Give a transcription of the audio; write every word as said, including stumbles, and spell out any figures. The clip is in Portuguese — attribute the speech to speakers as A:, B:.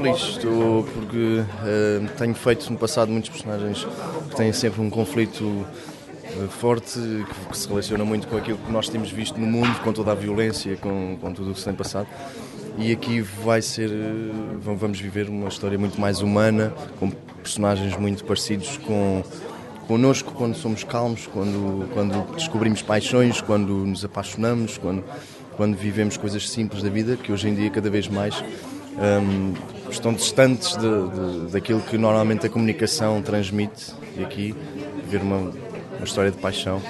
A: feliz, estou porque uh, tenho feito no passado muitos personagens que têm sempre um conflito uh, forte, que, que se relaciona muito com aquilo que nós temos visto no mundo, com toda a violência, com, com tudo o que se tem passado. E aqui vai ser, uh, vamos viver uma história muito mais humana, com personagens muito parecidos com connosco, quando somos calmos, quando, quando descobrimos paixões, quando nos apaixonamos, quando, quando vivemos coisas simples da vida, que hoje em dia cada vez mais um, estão distantes de, de, daquilo que normalmente a comunicação transmite. E aqui ver uma, uma história de paixão